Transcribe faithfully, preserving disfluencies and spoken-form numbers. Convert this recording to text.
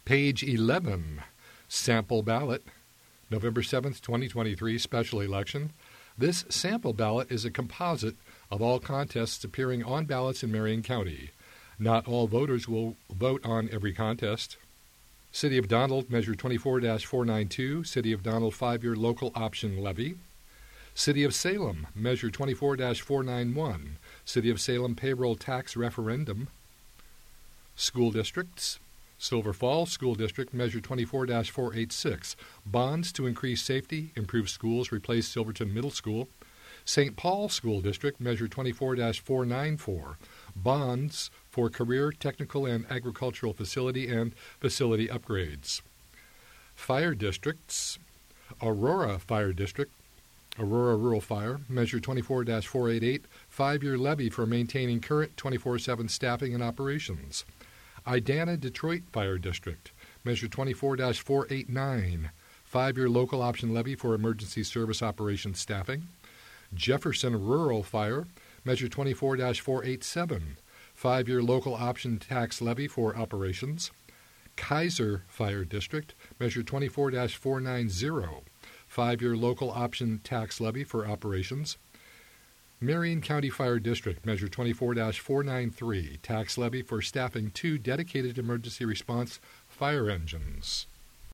Page eleven, sample ballot, November seventh, twenty twenty-three, special election. This sample ballot is a composite of all contests appearing on ballots in Marion County. Not all voters will vote on every contest. City of Donald, Measure twenty-four dash four ninety-two, City of Donald five-year local option levy. City of Salem, Measure twenty-four dash four ninety-one, City of Salem payroll tax referendum. School districts. Silver Falls School District, Measure twenty-four dash four eighty-six, bonds to increase safety, improve schools, replace Silverton Middle School. Saint Paul School District, Measure twenty-four dash four ninety-four, bonds for career, technical, and agricultural facility and facility upgrades. Fire districts. Aurora Fire District, Aurora Rural Fire, Measure twenty-four dash four eighty-eight, five-year levy for maintaining current twenty-four seven staffing and operations. Idana Detroit Fire District, Measure twenty-four dash four eighty-nine, five-year local option levy for emergency service operations staffing. Jefferson Rural Fire, Measure twenty-four dash four eighty-seven, five-year local option tax levy for operations. Kaiser Fire District, Measure twenty-four dash four ninety, five-year local option tax levy for operations. Marion County Fire District, Measure twenty-four dash four ninety-three, tax levy for staffing two dedicated emergency response fire engines.